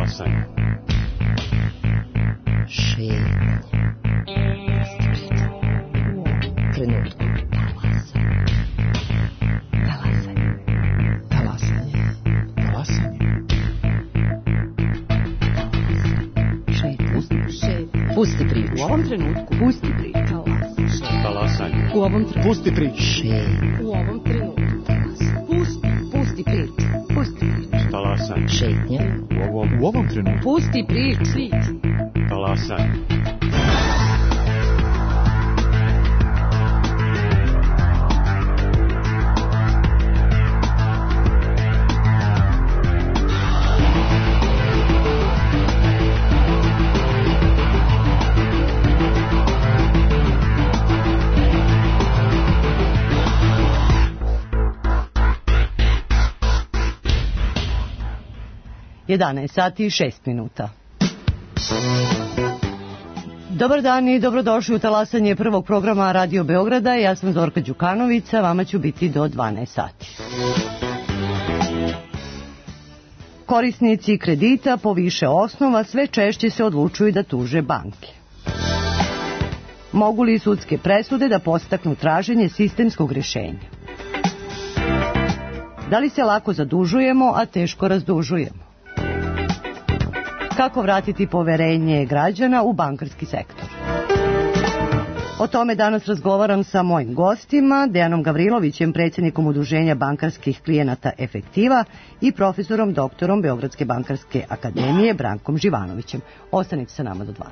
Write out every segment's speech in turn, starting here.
Talasanje. Šetnje. Trenutku. Pusti priču. U ovom trenutku. Pusti priču. Talasanje. U ovom trenutku. Pusti priču. U ovom trenutku. Pusti priču. Pusti priču. Talasanje. Šetnja. U ovom trenutku. Pusti priču. Talasanje. Sati i 6 minuta. Dobar dan i dobrodošli u talasanje prvog programa Radio Beograda. Ja sam Zorka Đukanovića, vama ću biti do 12 sati. Korisnici kredita po više osnova sve češće se odlučuju da tuže banke. Mogu li sudske presude da podstaknu traženje sistemskog rješenja? Da li se lako zadužujemo, a teško razdužujemo? Kako vratiti poverenje građana u bankarski sektor? O tome danas razgovaram sa mojim gostima, Dejanom Gavrilovićem, predsjednikom Udruženja bankarskih klijenata Efektiva i profesorom doktorom Beogradske bankarske akademije Brankom Živanovićem. Ostanite sa nama do 12.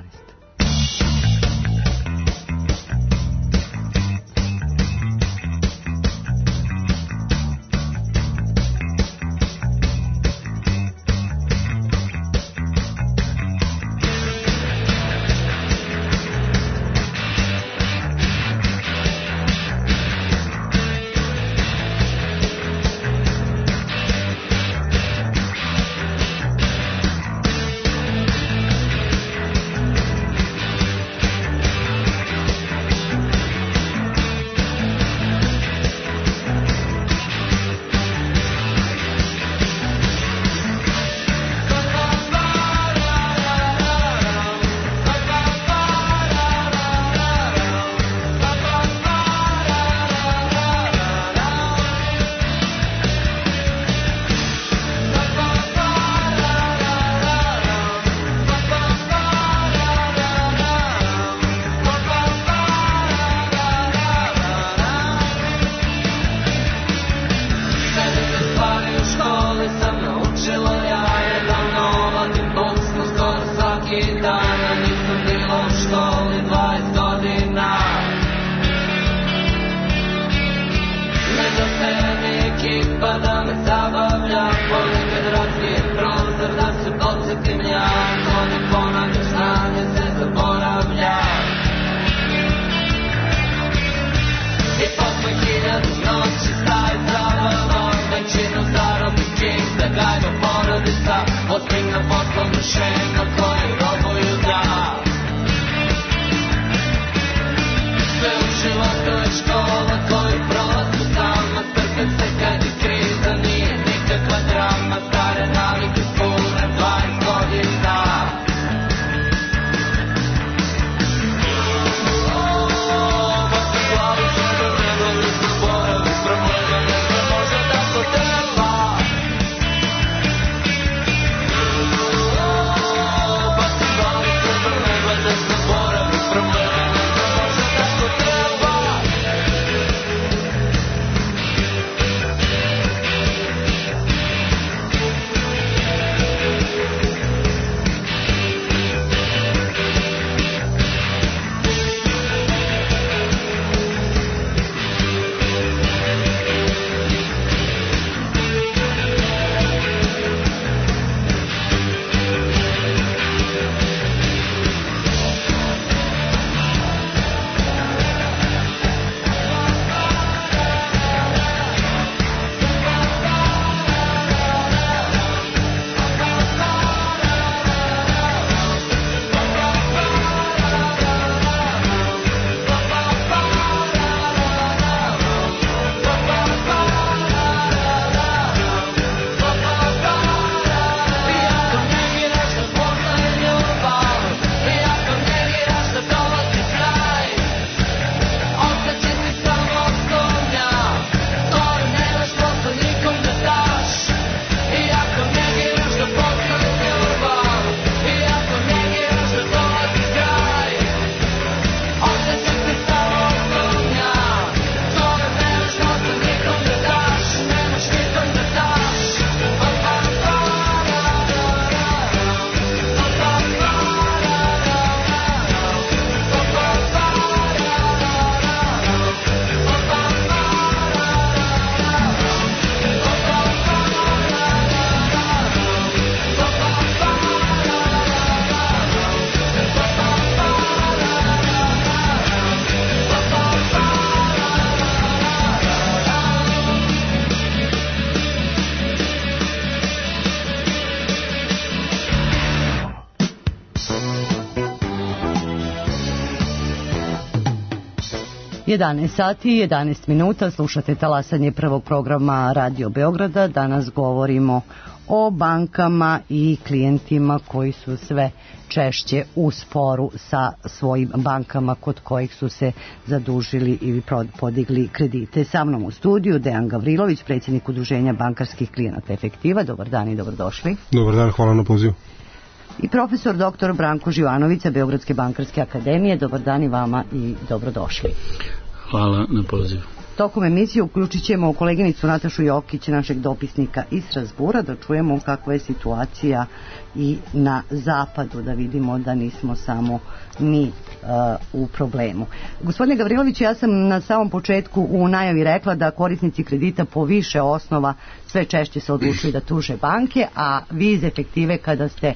11 sati i 11 minuta, slušate talasanje prvog programa Radio Beograda. Danas govorimo o bankama i klijentima koji su sve češće u sporu sa svojim bankama kod kojih su se zadužili ili podigli kredite. Sa mnom u studiju Dejan Gavrilović, predsjednik Udruženja bankarskih klijenata Efektiva. Dobar dan i dobrodošli. Dobar dan, hvala na pozivu. I profesor dr. Branko Živanović sa Beogradske bankarske akademije. Dobar dan i vama i dobrodošli. Hvala na pozivu. Tokom emisije uključit ćemo koleginicu Natašu Jokić, našeg dopisnika iz Strasbura, da čujemo kakva je situacija i na zapadu, da vidimo da nismo samo mi u problemu. Gospodine Gavrilović, ja sam na samom početku u najavi rekla da korisnici kredita po više osnova sve češće se odlučuju da tuže banke, a vi iz Efektive kada ste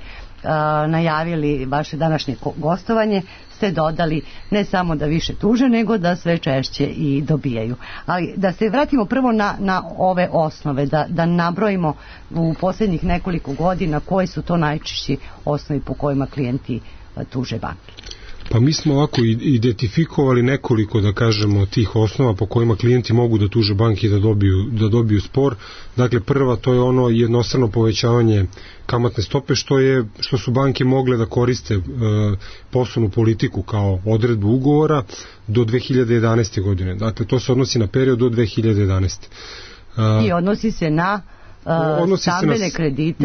najavili vaše današnje gostovanje ste dodali ne samo da više tuže, nego da sve češće i dobijaju. Ali da se vratimo prvo na ove osnove, da nabrojimo u posljednjih nekoliko godina koji su to najčešći osnovi po kojima klijenti tuže banke. Pa mi smo ovako identifikovali nekoliko, da kažemo, tih osnova po kojima klijenti mogu da tuže banke i da dobiju spor. Dakle, prva to je ono jednostrano povećavanje kamatne stope, što su banke mogle da koriste poslovnu politiku kao odredbu ugovora do 2011. godine. Dakle, to se odnosi na period do 2011. I odnosi se na stambene kredite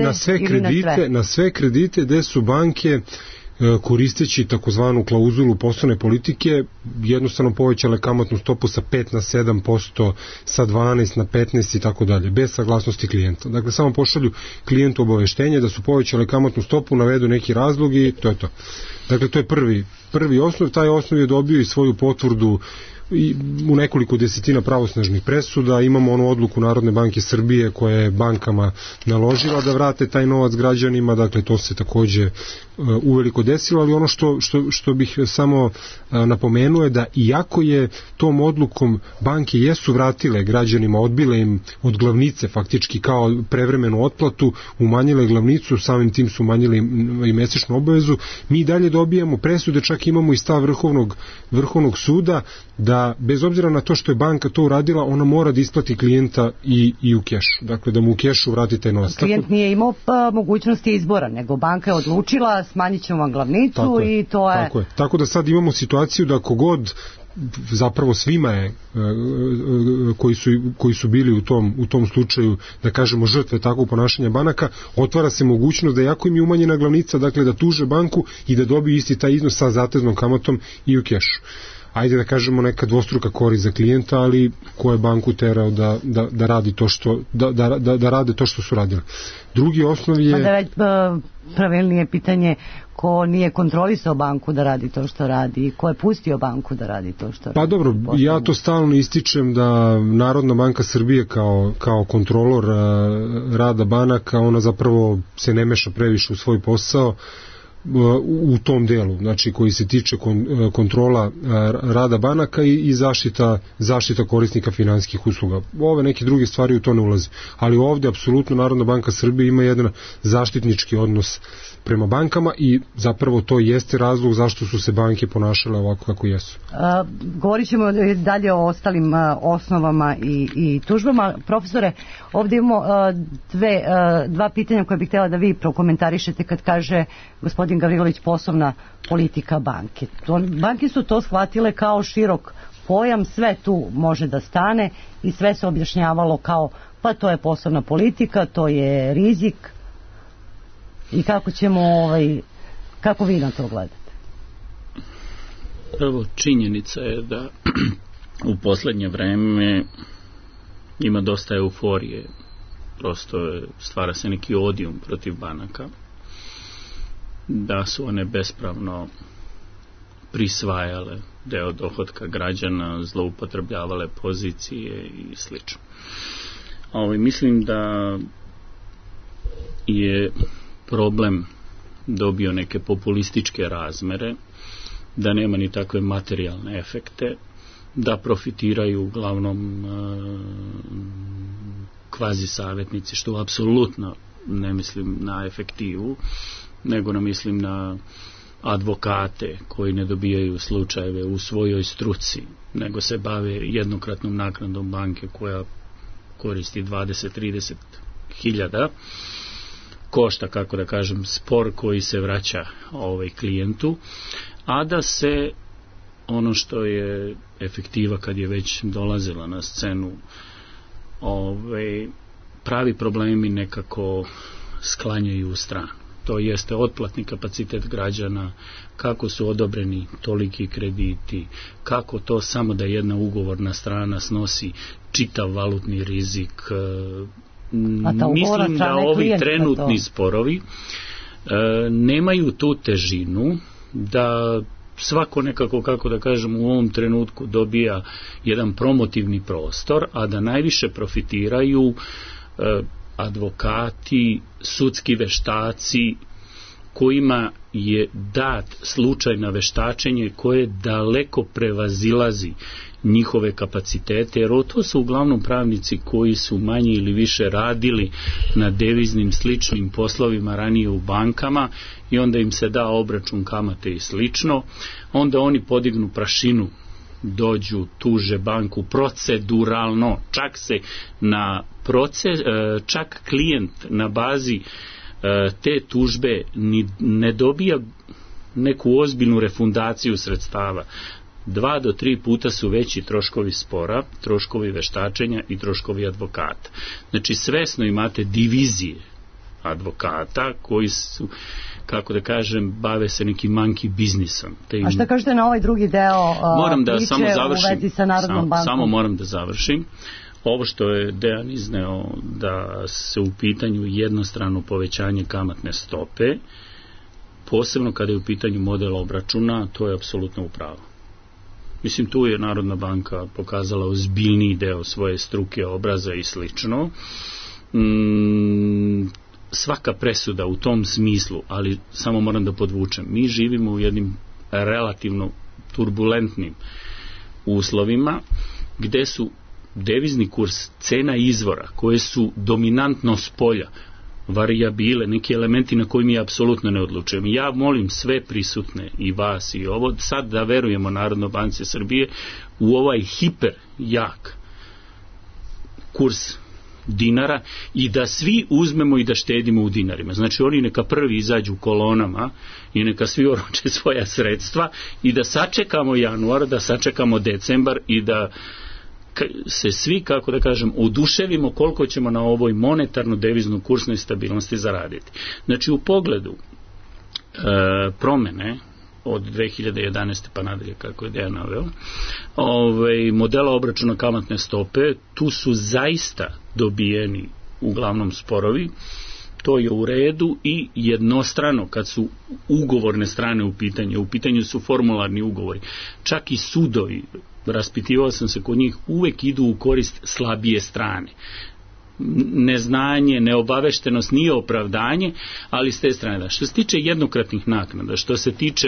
na sve kredite gde su banke koristeći takozvanu klauzulu poslovne politike jednostavno povećale kamatnu stopu sa 5 na 7%, sa 12 na 15 i tako dalje, bez saglasnosti klijenta. Dakle, samo pošalju klijentu obaveštenje da su povećale kamatnu stopu, navedu neki razlog i to je to. Dakle, to je prvi osnov. Taj osnov je dobio i svoju potvrdu i u nekoliko desetina pravosnažnih presuda. Imamo onu odluku Narodne banke Srbije koja je bankama naložila da vrate taj novac građanima, dakle to se takođe uveliko desilo, ali ono što bih samo napomenuo je da iako je tom odlukom banke jesu vratile građanima, odbile im od glavnice faktički kao prevremenu otplatu, umanjile glavnicu, samim tim su umanjili i mesečnu obavezu, mi dalje dobijamo presude, čak imamo i stav Vrhovnog suda da bez obzira na to što je banka to uradila, ona mora da isplati klijenta i u kešu. Dakle, da mu u kešu vrati taj novac. Klijent nije imao mogućnosti izbora, nego banka je odlučila, smanjit ćemo vam glavnicu i to je... Tako da sad imamo situaciju da kogod zapravo svima je koji su bili u tom slučaju, da kažemo, žrtve takvog ponašanja banaka, otvara se mogućnost da jako im je umanjena glavnica, dakle da tuže banku i da dobiju isti taj iznos sa zateznom kamatom i u kešu. Ajde da kažemo neka dvostruka korist za klijenta, ali ko je banku terao da radi to što da rade to što su radili. Drugi osnov je... Da već pravilnije pitanje ko nije kontrolisao banku da radi to što radi i ko je pustio banku da radi to što radi. Pa dobro, ja to stalno ističem da Narodna banka Srbije kao kontrolor rada banaka, ona zapravo se ne meša previše u svoj posao u tom delu, znači koji se tiče kontrola rada banaka i zaštita korisnika finansijskih usluga. Ove neke druge stvari u to ne ulaze. Ali ovde apsolutno Narodna banka Srbije ima jedan zaštitnički odnos prema bankama i zapravo to jeste razlog zašto su se banke ponašale ovako kako jesu. Govorit ćemo dalje o ostalim osnovama i tužbama. Profesore, ovdje imamo dva pitanja koje bih htjela da vi prokomentarišete kad kaže gospodin Gavrilović poslovna politika banke. Banke su to shvatile kao širok pojam, sve tu može da stane i sve se objašnjavalo kao pa to je poslovna politika, to je rizik. I kako vi na to gledate? Prvo, činjenica je da u posljednje vreme ima dosta euforije, prosto stvara se neki odijum protiv banaka, da su one bespravno prisvajale deo dohotka građana, zloupotrebljavale pozicije i slično. Mislim da je problem dobio neke populističke razmere, da nema ni takve materijalne efekte, da profitiraju uglavnom kvazi savjetnici, što apsolutno ne mislim na efektivu, nego mislim na advokate koji ne dobijaju slučajeve u svojoj struci, nego se bave jednokratnom naknadom banke koja koristi 20-30 hiljada, košta, kako da kažem, spor koji se vraća klijentu, a da se ono što je efektiva kad je već dolazila na scenu, pravi problemi nekako sklanjaju u stranu. To jeste otplatni kapacitet građana, kako su odobreni toliki krediti, kako to samo da jedna ugovorna strana snosi čitav valutni rizik. Mislim da ovi trenutni sporovi nemaju tu težinu da svako nekako, kako da kažem, u ovom trenutku dobija jedan promotivni prostor, a da najviše profitiraju advokati, sudski veštaci kojima je dat slučaj na veštačenje koje daleko prevazilazi njihove kapacitete, jer to su uglavnom pravnici koji su manje ili više radili na deviznim sličnim poslovima ranije u bankama i onda im se da obračun kamate i slično, onda oni podignu prašinu, dođu, tuže banku proceduralno, čak klijent na bazi te tužbe ne dobija neku ozbiljnu refundaciju sredstava. 2 do 3 puta su veći troškovi spora, troškovi veštačenja i troškovi advokata. Znači svesno imate divizije advokata koji su, kako da kažem, bave se nekim monkey biznisom. A šta kažete na ovaj drugi deo priče u vezi sa Narodnom bankom? Samo moram da završim. Ovo što je Dejan izneo, da se u pitanju jednostrano povećanje kamatne stope, posebno kada je u pitanju model obračuna, to je apsolutno upravo. Mislim, tu je Narodna banka pokazala ozbiljniji deo svoje struke, obraza i slično. Svaka presuda u tom smislu, ali samo moram da podvučem, mi živimo u jednim relativno turbulentnim uslovima gde su devizni kurs, cena izvora koje su dominantno s polja, varijabile, neki elementi na koji mi apsolutno ne odlučujemo. Ja molim sve prisutne i vas i ovo sad da verujemo Narodnoj banci Srbije u ovaj hiper jak kurs dinara i da svi uzmemo i da štedimo u dinarima. Znači oni neka prvi izađu u kolonama i neka svi oroče svoja sredstva i da sačekamo januar, da sačekamo decembar i da se svi, kako da kažem, oduševimo koliko ćemo na ovoj monetarno devizno kursnoj stabilnosti zaraditi. Znači u pogledu promene od 2011. pa nadalje, kako je Dejan naveo, modela obračuna kamatne stope, tu su zaista dobijeni uglavnom sporovi, to je u redu i jednostrano kad su ugovorne strane u pitanju su formularni ugovori. Čak i sudovi, raspitivao sam se kod njih, uvek idu u korist slabije strane. Neznanje, neobaveštenost nije opravdanje, ali s te strane da. Što se tiče jednokratnih naknada, što se tiče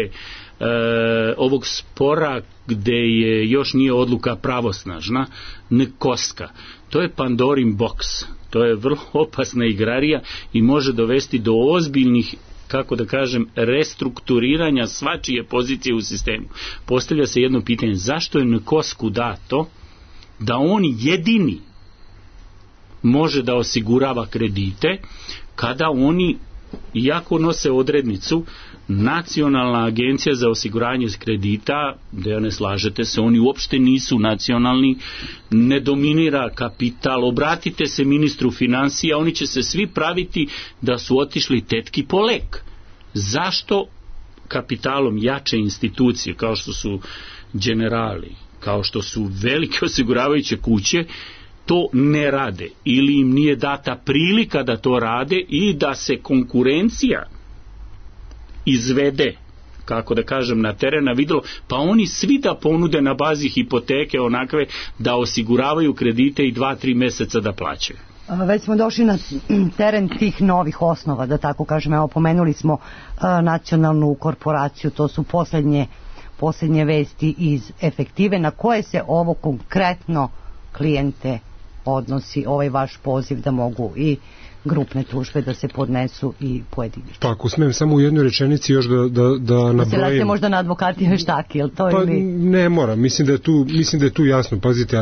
ovog spora gde je još nije odluka pravosnažna, nekoska, to je Pandorin boks, to je vrlo opasna igrarija i može dovesti do ozbiljnih, kako da kažem, restrukturiranja svačije pozicije u sistemu. Postavlja se jedno pitanje, zašto je nekosku dato da on jedini može da osigurava kredite kada oni, iako nose odrednicu, Nacionalna agencija za osiguranje kredita, da ne slažete se, oni uopšte nisu nacionalni, ne dominira kapital, obratite se ministru finansija, oni će se svi praviti da su otišli tetki po lek. Zašto kapitalom jače institucije, kao što su Generali, kao što su velike osiguravajuće kuće, to ne rade ili im nije data prilika da to rade i da se konkurencija izvede, kako da kažem, na terena videlo, pa oni svi da ponude na bazi hipoteke onakve da osiguravaju kredite i 2-3 meseca da plaćaju. Već smo došli na teren tih novih osnova, da tako kažem. Evo, pomenuli smo nacionalnu korporaciju, to su poslednje vesti iz efektive. Na koje se ovo konkretno klijente odnosi, ovaj vaš poziv da mogu i grupne tužbe da se podnesu i pojedinačno. Pa ako smem samo u jednoj rečenici još da nabrojim. Da se vratite možda na advokati i veštaki, je li to? Pa ili... ne mora, mislim da je tu jasno. Pazite,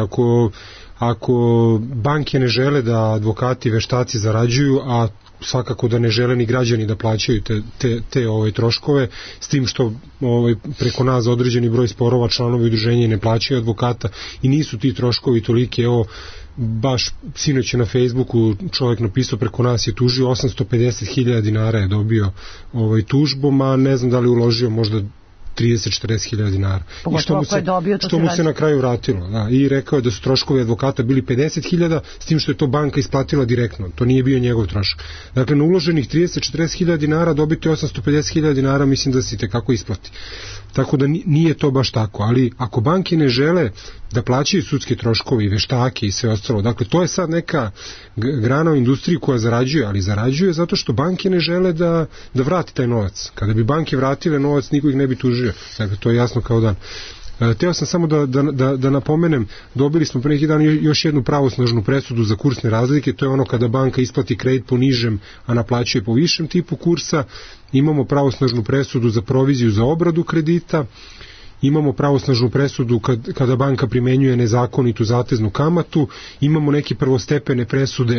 ako banke ne žele da advokati i veštaci zarađuju, a svakako da ne žele ni građani da plaćaju te troškove, s tim što preko nas određeni broj sporova članovi udruženja ne plaćaju advokata i nisu ti troškovi toliki. Evo, baš sinoć je na Facebooku čovjek napisao, preko nas je tužio 850.000 dinara je dobio tužbom, a ne znam da li uložio možda 30-40.000 dinara. I što mu se na kraju vratilo. Da, i rekao je da su troškovi advokata bili 50.000, s tim što je to banka isplatila direktno. To nije bio njegov trošak. Dakle, na uloženih 30-40.000 dinara dobiti 850.000 dinara, mislim da se itekako isplati. Tako da nije to baš tako. Ali ako banke ne žele da plaćaju sudske troškove i veštake i sve ostalo, dakle, to je sad neka grana u industriji koja zarađuje, ali zarađuje zato što banke ne žele da vrati taj novac. Kada bi banke vratile novac, niko ih ne bi tužio. Dakle, to je jasno kao dan. Teo sam samo da napomenem, dobili smo pre neki dan još jednu pravosnažnu presudu za kursne razlike, to je ono kada banka isplati kredit po nižem, a naplaćuje po višem tipu kursa. Imamo pravosnažnu presudu za proviziju za obradu kredita, imamo pravosnažnu presudu kada banka primenjuje nezakonitu zateznu kamatu, imamo neke prvostepene presude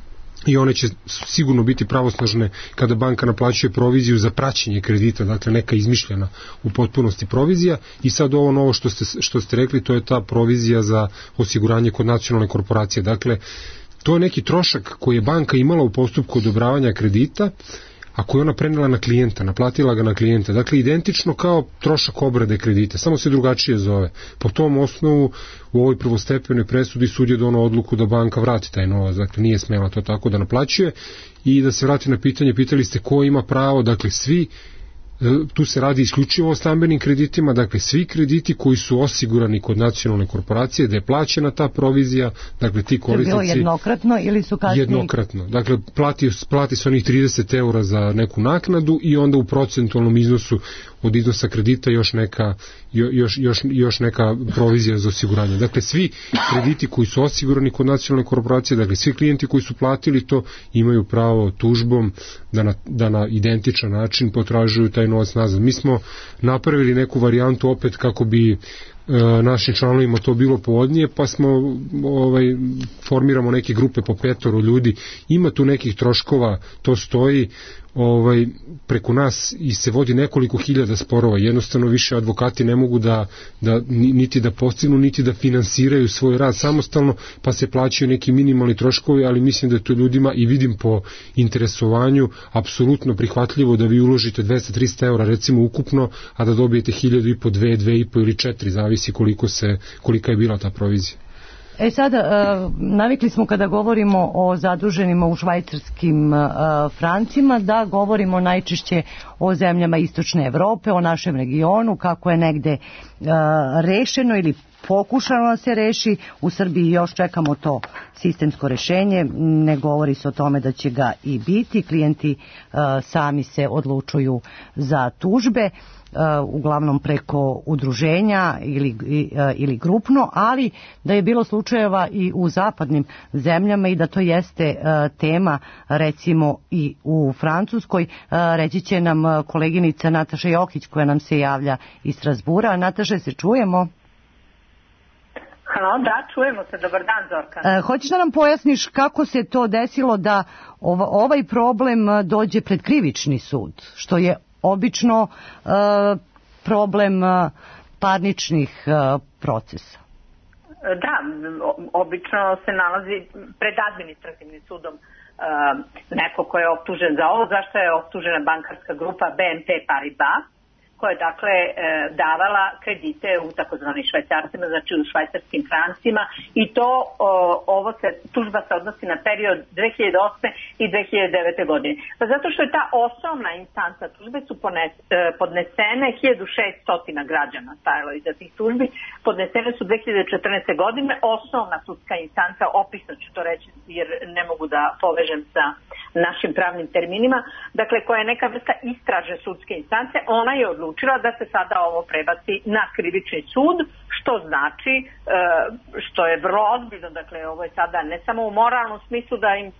i one će sigurno biti pravosnažne kada banka naplaćuje proviziju za praćenje kredita, dakle neka izmišljena u potpunosti provizija. I sad ovo novo što ste rekli, to je ta provizija za osiguranje kod nacionalne korporacije. Dakle, to je neki trošak koji je banka imala u postupku odobravanja kredita, a koju je ona prenela na klijenta, naplatila ga na klijenta. Dakle, identično kao trošak obrade kredita, samo se drugačije zove. Po tom osnovu u ovoj prvostepenoj presudi sud je donao odluku da banka vrati taj novac, dakle nije smela to tako da naplaćuje. I da se vrati na pitanje, pitali ste ko ima pravo, dakle svi, tu se radi isključivo o stambenim kreditima, dakle svi krediti koji su osigurani kod nacionalne korporacije, da je plaćena ta provizija, dakle ti korisnici... To je bilo jednokratno ili su kasnije? Jednokratno, dakle plati se onih 30 € za neku naknadu i onda u procentualnom iznosu od iznosa kredita još neka provizija za osiguranje. Dakle, svi krediti koji su osigurani kod nacionalne korporacije, dakle svi klijenti koji su platili to, imaju pravo tužbom da na identičan način potražuju taj novac nazad. Mi smo napravili neku varijantu opet kako bi našim članovima to bilo povodnije, pa smo formiramo neke grupe po 5 ljudi, ima tu nekih troškova, to stoji preko nas i se vodi nekoliko hiljada sporova, jednostavno više advokati ne mogu da niti da postignu, niti da finansiraju svoj rad samostalno, pa se plaćaju neki minimalni troškovi, ali mislim da je to ljudima, i vidim po interesovanju, apsolutno prihvatljivo da vi uložite 200-300 € recimo ukupno, a da dobijete 1.500, 2.500 ili 4, zavisi kolika je bila ta provizija. Sada, navikli smo kada govorimo o zaduženima u švajcarskim francima da govorimo najčešće o zemljama istočne Evrope, o našem regionu, kako je negde rešeno ili pokušano da se reši. U Srbiji još čekamo to sistemsko rešenje, ne govori se o tome da će ga i biti, klijenti sami se odlučuju za tužbe, uglavnom preko udruženja ili grupno, ali da je bilo slučajeva i u zapadnim zemljama i da to jeste tema recimo i u Francuskoj. Reći će nam koleginica Nataša Jokić koja nam se javlja iz Strasbura. Nataša, se čujemo? Halo, da, čujemo se. Dobar dan, Zorka. Hoćeš da nam pojasniš kako se to desilo da ovaj problem dođe pred krivični sud, što je obično problem parničnih procesa? Da, obično se nalazi pred administrativnim sudom neko ko je optužen za ovo, zašto je optužena bankarska grupa BNP Paribas, koja je dakle davala kredite u takozvanim švajcarcima, znači u švajcarskim francima, i to tužba se odnosi na period 2008. i 2009. godine. Pa zato što je ta osnovna instanca tužbe su podnesene 1600 građana stajalo iza tih tužbi, podnesene su 2014. godine, osnovna sudska instanca, opisno ću to reći jer ne mogu da povežem sa našim pravnim terminima, dakle koja je neka vrsta istražne sudske instance, ona je odlučila da se sada ovo prebaci na krivični sud, što znači, što je vrlo ozbiljno, dakle ovo je sada ne samo u moralnom smislu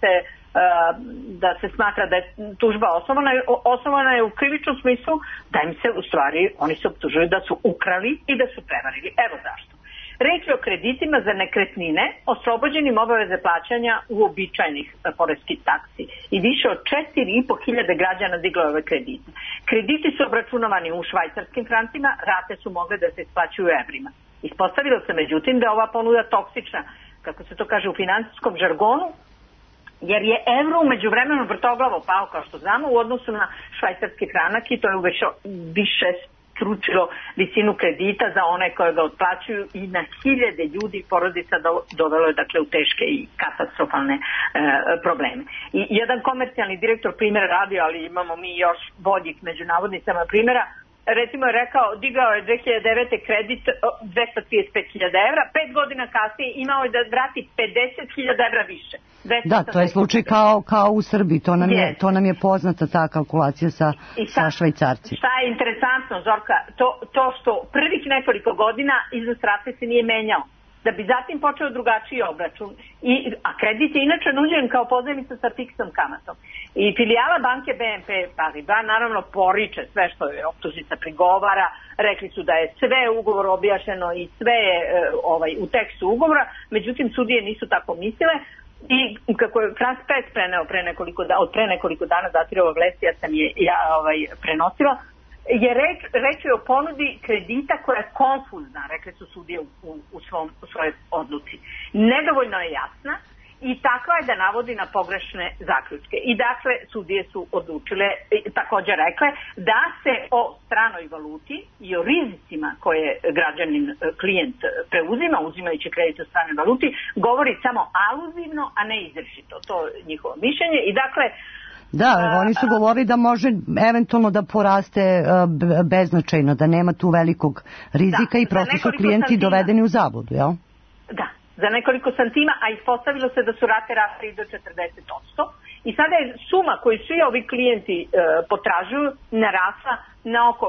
da se smatra da je tužba osnovana je u krivičnom smislu, da im se u stvari, oni se optužuju da su ukrali i da su prevarili. Evo zašto. Reč je o kreditima za nekretnine oslobođenim obaveze plaćanja uobičajenih poreskih taksi i više od 4.500 građana diglo ove kredite. Krediti su obračunavani u švajcarskim francima, rate su mogle da se isplaćuju u evrima. Ispostavilo se međutim da je ova ponuda toksična, kako se to kaže u finansijskom žargonu, jer je evro umeđu vremenu vrtoglavo pao, kao što znamo, u odnosu na švajcarski franak i to je više stručilo visinu kredita za one koje ga otplaćuju i na hiljade ljudi i porodica dovelo je dakle u teške i katastrofalne probleme. I jedan komercijalni direktor primjera radio, ali imamo mi još boljih među navodnicama primjera, recimo je rekao, digao je 2009. kredit 235.000 evra, 5 godina kasnije imao je da vrati 50.000 evra više. Da, to je slučaj kao u Srbiji, to nam je poznata ta kalkulacija sa švajcarcima. Šta je interesantno, Zorka, to što prvih nekoliko godina iznos rate se nije menjao, da bi zatim počeo drugačiji obračun, a kredit je inače nuđen kao pozajmica sa fiksnom kamatom. I filijala banke BNP Paribas naravno poriče sve što je optužnica prigovara, rekli su da je sve ugovor objašnjeno i sve je u tekstu ugovora, međutim sudije nisu tako mislile. I kako je Frans Pes preneo pre nekoliko dana Zatirova vesti, ja sam je prenosila, je reč je o ponudi kredita koja je konfuzna, rekli su sudije u svojoj odluci. Nedovoljno je jasna i takva je da navodi na pogrešne zaključke. I dakle, sudije su odlučile, također rekle, da se o stranoj valuti i o rizicima koje građanin, klijent preuzima, uzimajući kredit u stranoj valuti, govori samo aluzivno, a ne izričito. To je njihovo mišljenje. I dakle, da, oni su govorili da može eventualno da poraste beznačajno, da nema tu velikog rizika i prosto su klijenti dovedeni u zabludu, jel? Da, za nekoliko santima, a ispostavilo se da su rate rasle i do 40%. I sada je suma koju svi ovi klijenti potražuju narasla na oko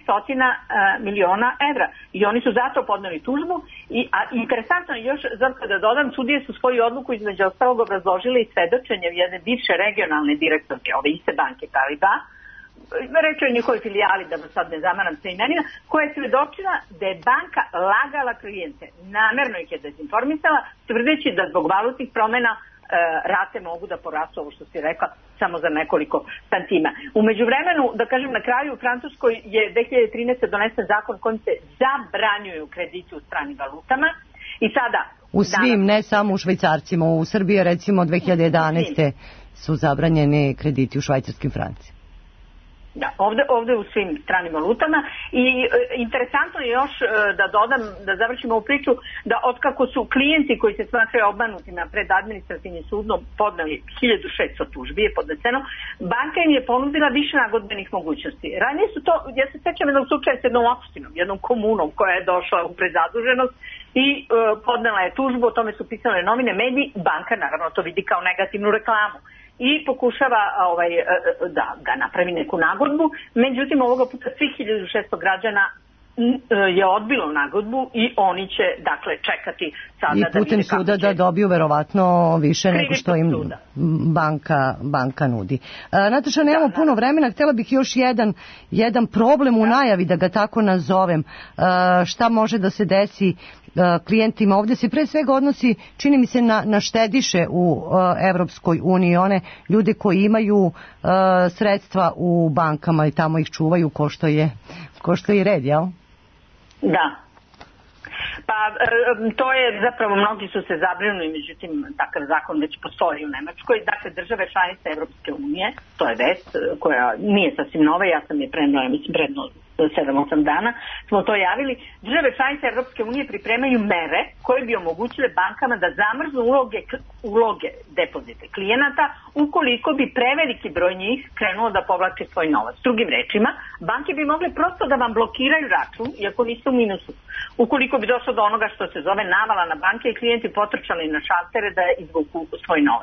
600 miliona evra. I oni su zato podneli tužbu. A interesantno je još, Zorka, da dodam, sudije su svoju odluku između ostalog obrazložili i svedočenje jedne bivše regionalne direktorke, ove iste banke Paribas, reč je o njihovoj filijali, da sad ne zamaram sa imenima, koja je svedočila da je banka lagala klijente, namerno ih je dezinformisala, tvrdeći da zbog valutnih promjena rate mogu da porastu, ovo što si rekla, samo za nekoliko santima. U međuvremenu, da kažem na kraju, u Francuskoj je 2013. donesen zakon kojim se zabranjuju krediti u stranim valutama i sada... U svim, ne samo u švajcarcima, u Srbiji recimo 2011. su zabranjeni krediti u švajcarskim francima. Da, ovde u svim stranim valutama i interesantno je još da dodam, da završimo ovu priču, da otkako su klijenti koji se smatraju obmanutima pred administrativnim sudom podneli 1600 tužbi je podneseno, banka im je ponudila više nagodbenih mogućnosti. Ranije su to, ja se sećam jednog slučaja s jednom opštinom, jednom komunom koja je došla u prezaduženost i podnela je tužbu, o tome su pisale novine, mediji, banka naravno to vidi kao negativnu reklamu i pokušava da napravi neku nagodbu, međutim ovoga puta svih 1600 građana je odbilo nagodbu i oni će dakle čekati sada i putem suda da dobiju verovatno više nego što im banka nudi. Nataša, nemamo puno vremena, htjela bih još jedan problem u najavi, da ga tako nazovem. Šta može da se desi klijentima? Ovdje se pre svega odnosi, čini mi se, na štediše u Evropskoj uniji, one ljude koji imaju sredstva u bankama i tamo ih čuvaju ko što je red, jel? Da. Pa to je zapravo, mnogi su se zabrinuli, međutim takav zakon već postoji u Nemačkoj. Dakle, države članice Evropske unije, to je vest koja nije sasvim nova, ja sam je predno 7-8 dana smo to javili. Države članice Evropske unije pripremaju mere koje bi omogućile bankama da zamrznu uloge depozite klijenata ukoliko bi preveliki broj njih krenuo da povlači svoj novac. Drugim rečima, banke bi mogle prosto da vam blokiraju račun iako nisu u minusu. Ukoliko bi došlo do onoga što se zove navala na banke i klijenti potrčali na šaltere da izvuku svoj novac.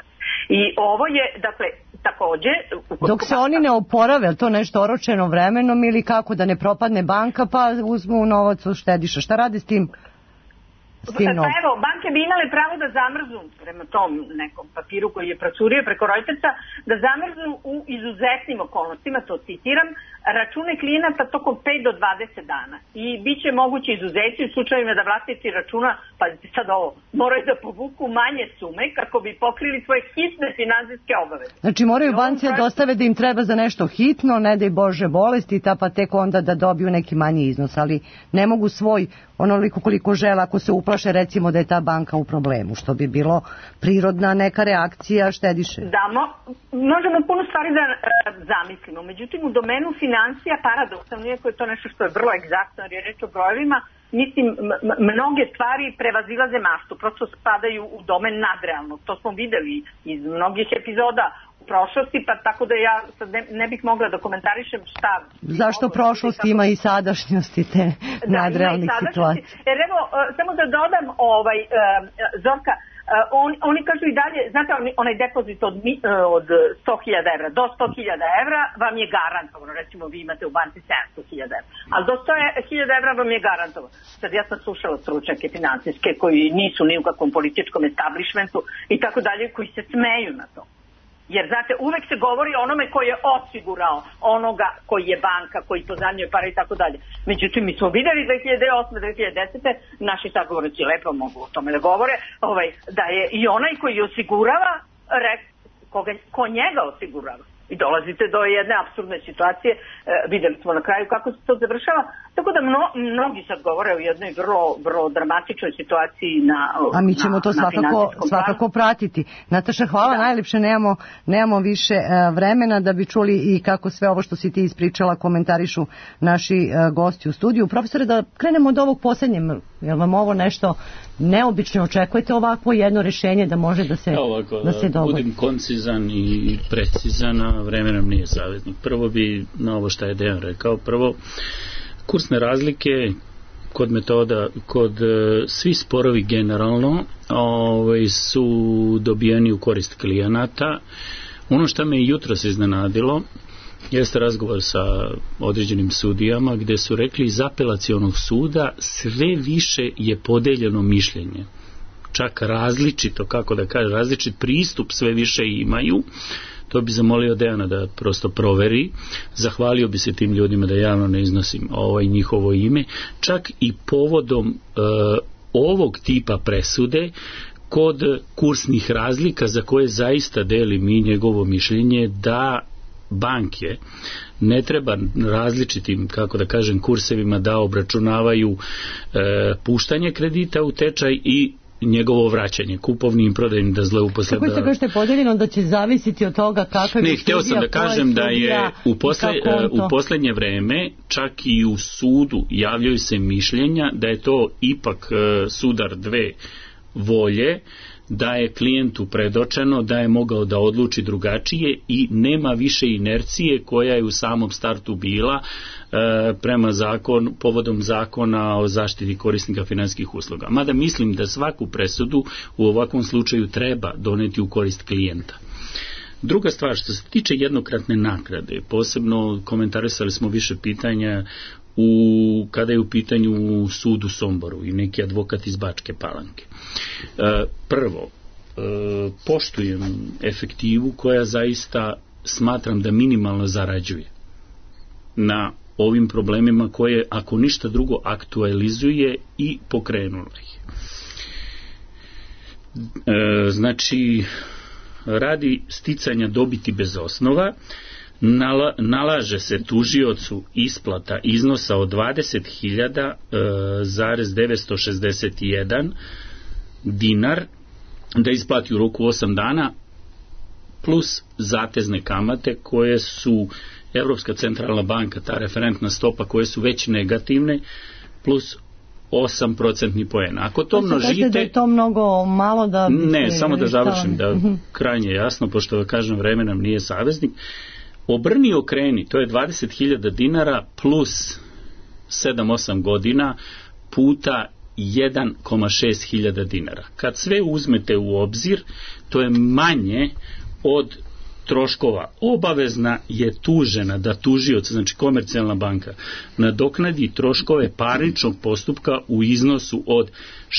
I ovo je, dakle, takođe... Dok se oni ne oporave, to nešto oročeno vremenom ili kako, da ne propadne banka pa uzmu novac od štediša. Šta rade s tim? Pa evo, banke bi imale pravo da zamrznu, prema tom nekom papiru koji je procurio preko Reutersa, da zamrznu u izuzetnim okolnostima, to citiram, račune klijenata tokom 5 do 20 dana. I bit će mogući izuzeci u slučajevima da vlasnici računa, pazite sad ovo, moraju da povuku manje sume kako bi pokrili svoje hitne finansijske obaveze. Znači moraju banci da dostave da im treba za nešto hitno, ne daj Bože bolesti, pa tek onda da dobiju neki manji iznos, ali ne mogu svoj onoliko koliko žele ako se uplaše recimo da je ta banka u problemu, što bi bilo prirodna neka reakcija štediše. Da, možemo puno stvari da zamislimo, međutim u domenu financija paradoksalno, iako je to nešto što je vrlo egzaktno jer je reč o brojevima, mislim, mnoge stvari prevazilaze maštu, prosto spadaju u domen nadrealnog, to smo videli iz mnogih epizoda u prošlosti, pa tako da ja sad ne bih mogla da komentarišem šta... Zašto prošlost ima i sadašnjosti te nadrealnih situacija? Jer evo, samo da dodam, Zorka, oni kažu i dalje, znate, onaj depozit od 100.000 evra, do 100.000 evra vam je garantovano, recimo vi imate u banci 700.000 evra, ali do 100.000 evra vam je garantovano. Sad ja sam slušala stručnjake finansijske koji nisu ni u kakvom političkom establishmentu i tako dalje, koji se smeju na to. Jer, znate, uvek se govori o onome koji je osigurao onoga koji je banka, koji pozajmljuje pare i tako dalje. Međutim, mi smo videli 2008-2010. naši sagovornici lepo mogu o tome da govore, da je i onaj koji osigurava, ko njega osigurava. I dolazite do jedne apsurdne situacije, videli smo na kraju kako se to završava, tako da mnogi sad govore o jednoj vrlo dramatičnoj situaciji a mi ćemo to svakako pratiti. Nataša, hvala najlepše, nemamo više vremena da bi čuli i kako sve ovo što si ti ispričala komentarišu naši gosti u studiju. Profesore, da krenemo od ovog posljednjeg, je li vam ovo nešto neobično, očekujete ovakvo jedno rješenje da može da se dogodi? Budim koncizan i precizan, a vreme nam nije saveznik. Prvo bi na ovo što je Dejan rekao, kursne razlike kod metoda, kod svi sporovi generalno su dobijeni u korist klijenata. Ono što me jutros iznenadilo jeste razgovor sa određenim sudijama gdje su rekli iz apelacionog suda sve više je podeljeno mišljenje. Čak različito, kako da kažem, različit pristup sve više imaju. To bi zamolio Dejana da prosto proveri. Zahvalio bi se tim ljudima da javno ne iznosim njihovo ime. Čak i povodom ovog tipa presude kod kursnih razlika za koje zaista delim i njegovo mišljenje da banke ne treba različitim, kako da kažem, kursevima da obračunavaju puštanje kredita u tečaj i njegovo vraćanje, kupovnim i prodajnim, da zloupotrebe. Kako se kažete podeljeno da će zavisiti od toga kakav je sudija? Hteo sam da kažem da je u poslednje vreme čak i u sudu javljaju se mišljenja da je to ipak sudar dve volje, da je klijentu predočeno da je mogao da odluči drugačije i nema više inercije koja je u samom startu bila prema povodom zakona o zaštiti korisnika finansijskih usluga. Mada mislim da svaku presudu u ovakvom slučaju treba doneti u korist klijenta. Druga stvar, što se tiče jednokratne naknade, posebno komentarisali smo više pitanja kada je u pitanju sud u Somboru i neki advokat iz Bačke Palanke. Prvo, poštujem efektivu koja zaista smatram da minimalno zarađuje na ovim problemima koje, ako ništa drugo, aktualizuje i pokrenula ih. Znači, radi sticanja dobiti bez osnova, nalaže se tužiocu isplata iznosa od 20.961 dinar da isplati u roku 8 dana plus zatezne kamate koje su Evropska centralna banka, ta referentna stopa, koje su već negativne, plus 8% poena. Ako to množite... da je to mnogo malo da... Ne, samo da završim, da krajnje jasno, pošto kažem vreme nam nije saveznik. Obrni okreni, to je 20.000 dinara plus 7-8 godina puta 1,6 hiljada dinara. Kad sve uzmete u obzir, to je manje od troškova. Obavezna je tužena da tužioc, znači Komercijalna banka, nadoknadi troškove parničnog postupka u iznosu od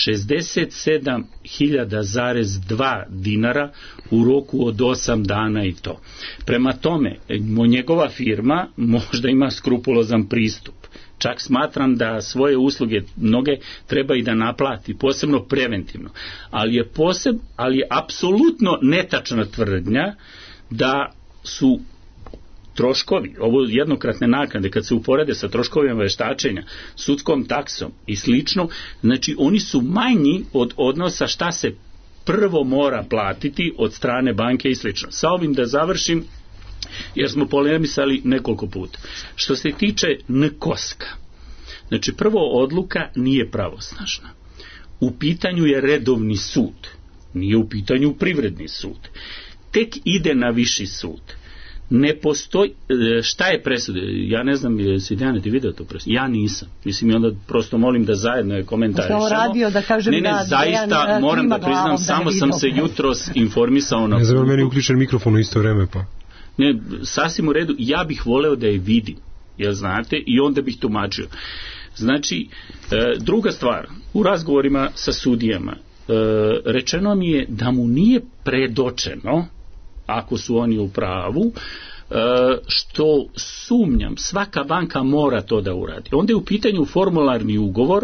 67.000,2 dinara u roku od 8 dana i to. Prema tome, njegova firma možda ima skrupulozan pristup. Čak smatram da svoje usluge mnoge treba i da naplati, posebno preventivno. Ali je apsolutno netačna tvrdnja da su troškovi, ovo jednokratne naknade, kad se uporede sa troškovima veštačenja, sudskom taksom i slično, znači oni su manji od odnosa šta se prvo mora platiti od strane banke i slično. Sa ovim da završim, jer smo polemisali nekoliko puta. Što se tiče NKOSK-a, znači prvo odluka nije pravosnažna. U pitanju je redovni sud, nije u pitanju privredni sud. Tek ide na viši sud. Ne postoji, šta je presuda? Ja ne znam, jesi Dijana ti video to presudu? Ja nisam. Mislim, i onda prosto molim da zajedno je komentarišemo. Radio, da kažem, ne, zaista moram da priznam, samo sam se jutros informisao na... Ne znam, meni uključen mikrofon u isto vreme, pa... Ne, sasvim u redu, ja bih voleo da je vidim, jel znate, i onda bih tumačio. Znači, druga stvar, u razgovorima sa sudijama, rečeno mi je da mu nije predočeno, ako su oni u pravu, što sumnjam, svaka banka mora to da uradi. Onda je u pitanju formularni ugovor,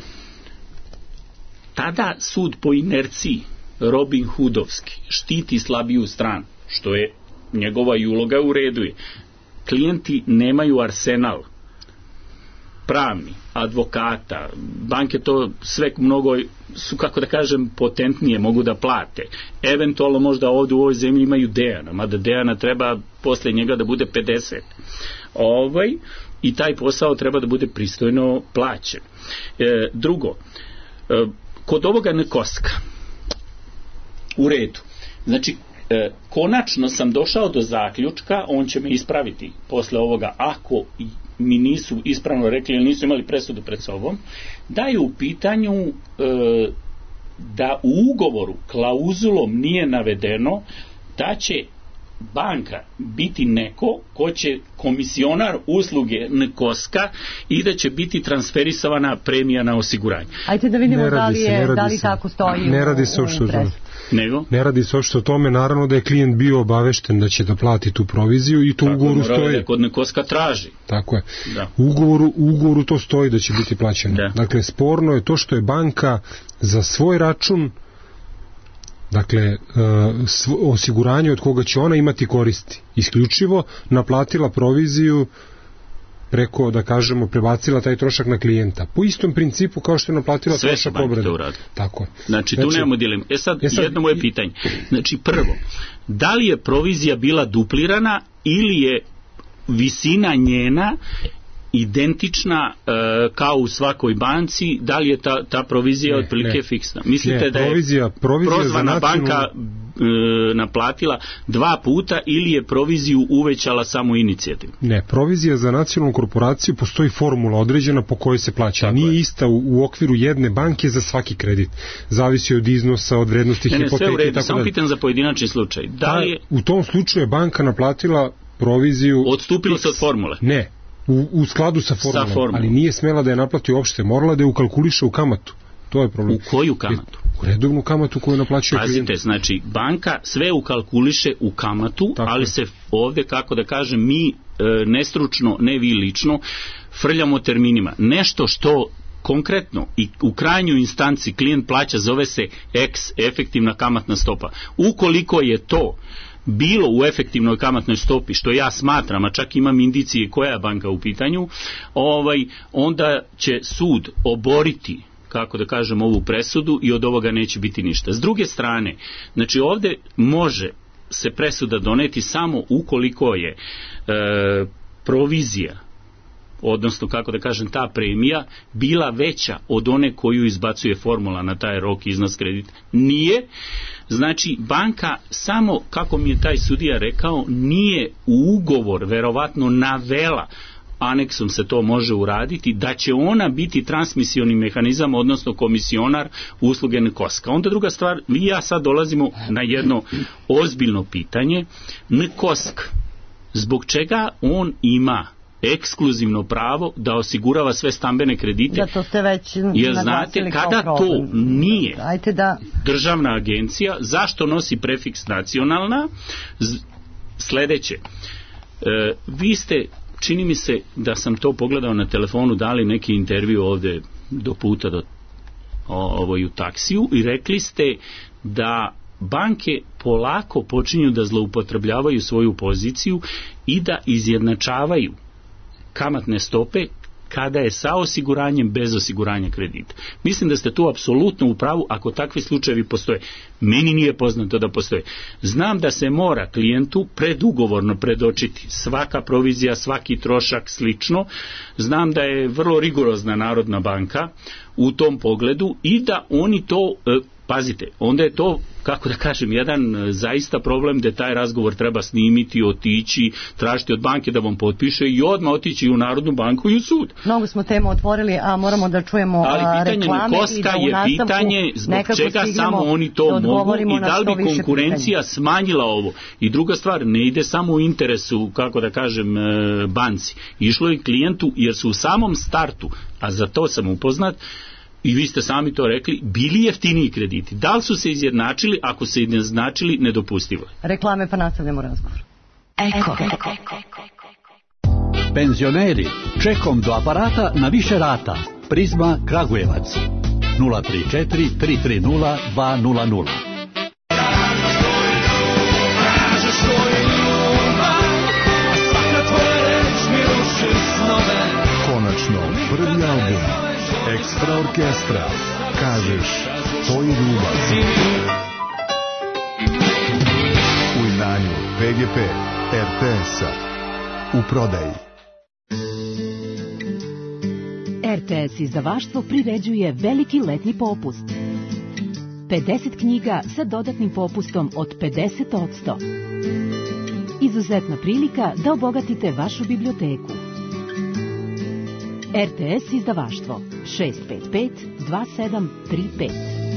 tada sud po inerciji Robin Hoodovski štiti slabiju stranu, što je njegova i uloga u redu je. Klijenti nemaju arsenal pravni, advokata, banke to sve mnogo su, kako da kažem, potentnije, mogu da plate. Eventualno možda ovdje u ovoj zemlji imaju Dejana, mada Dejana treba posle njega da bude 50. I taj posao treba da bude pristojno plaćen. Drugo, kod ovoga NKOSK-a, u redu, znači, konačno sam došao do zaključka, on će me ispraviti posle ovoga, ako mi nisu ispravno rekli ili nisu imali presudu pred sobom, da je u pitanju da u ugovoru klauzulom nije navedeno da će banka biti neko ko će komisionar usluge NKOSK-a i da će biti transferisovana premija na osiguranje. Ajde da vidimo da li tako stoji. Ne radi se uopšte o tome. Ne radi se uopšte o tome, naravno da je klijent bio obavešten da će da plati tu proviziju i to u ugovoru stoji. Da kod NKOSK-a traži. Tako je. Da. U ugovoru to stoji da će biti plaćeno. Da. Dakle, sporno je to što je banka za svoj račun, dakle, osiguranje od koga će ona imati koristi, isključivo naplatila proviziju preko, da kažemo, prebacila taj trošak na klijenta. Po istom principu kao što je naplatila sve trošak obrade. Sve su banke to uradili. Tako. Znači, tu nemamo dilemu. Sad, jedno moje pitanje. Znači, prvo, da li je provizija bila duplirana ili je visina njena identična kao u svakoj banci, da li je ta provizija otprilike fiksna? Mislite da je prozvana banka naplatila 2 puta ili je proviziju uvećala samo inicijativno? Ne, provizija za nacionalnu korporaciju postoji formula određena po kojoj se plaća. Tako nije ista u okviru jedne banke za svaki kredit. Zavisi od iznosa, od vrednosti hipoteke. Sve u redu, samo pitan za pojedinačni slučaj. Da li je... U tom slučaju je banka naplatila proviziju... Odstupila se od formule? Ne. U skladu sa formulom, ali nije smela da je naplati uopšte, morala da je ukalkuliše u kamatu. To je problem. U koju kamatu? U redovnu kamatu koju naplaćuje klijent. Pazite, znači banka sve ukalkuliše u kamatu, tako, ali se ovdje, kako da kažem, mi nestručno, ne vi lično, frljamo terminima. Nešto što konkretno i u krajnjoj instanci klijent plaća, zove se efektivna kamatna stopa. Ukoliko je to bilo u efektivnoj kamatnoj stopi, što ja smatram, a čak imam indicije koja je banka u pitanju, onda će sud oboriti, kako da kažem, ovu presudu i od ovoga neće biti ništa. S druge strane, znači ovdje može se presuda doneti samo ukoliko je provizija, odnosno, kako da kažem, ta premija bila veća od one koju izbacuje formula na taj rok iznos kredita. Nije. Znači, banka samo, kako mi je taj sudija rekao, nije u ugovor verovatno navela aneksom se to može uraditi, da će ona biti transmisioni mehanizam, odnosno komisionar usluge NKOSK-a. Onda druga stvar, vi i ja sad dolazimo na jedno ozbiljno pitanje. NKOSK, zbog čega on ima ekskluzivno pravo da osigurava sve stambene kredite? Zato ste već jer znate, kada to nije državna agencija, zašto nosi prefiks nacionalna? Sledeće, vi ste, čini mi se da sam to pogledao na telefonu, dali neki intervju ovde do puta u taksiju i rekli ste da banke polako počinju da zloupotrebljavaju svoju poziciju i da izjednačavaju kamatne stope kada je sa osiguranjem bez osiguranja kredita. Mislim da ste tu apsolutno u pravu ako takvi slučajevi postoje. Meni nije poznato da postoje. Znam da se mora klijentu predugovorno predočiti svaka provizija, svaki trošak, slično. Znam da je vrlo rigorozna Narodna banka u tom pogledu i da oni to, pazite, onda je to, kako da kažem, jedan zaista problem gde taj razgovor treba snimiti, otići, tražiti od banke da vam potpiše i odmah otići u Narodnu banku i u sud. Mnogo smo temu otvorili, a moramo da čujemo reklame i da u nastavku pitanje zbog čega samo oni to mogu i da li bi konkurencija smanjila ovo. I druga stvar, ne ide samo u interesu, kako da kažem, banci. Išlo je klijentu jer su u samom startu, a za to sam upoznat, i vi ste sami to rekli, bili jeftiniji krediti. Da li su se izjednačili? Ako se izjednačili, nedopustivo. Reklame pa nastavljamo razgovor. Eko. Penzioneri, čekom do aparata na više rata. Prizma Kragujevac 034 330 200. Konačno, prvi album Ekstra orkestra, kažeš to i ljubav. U izdanju PGP RTS-a, u prodaji. RTS izdavaštvo priređuje veliki letnji popust. 50 knjiga sa dodatnim popustom od 50%. Izuzetna prilika da obogatite vašu biblioteku. RTS izdavaštvo 655 2735.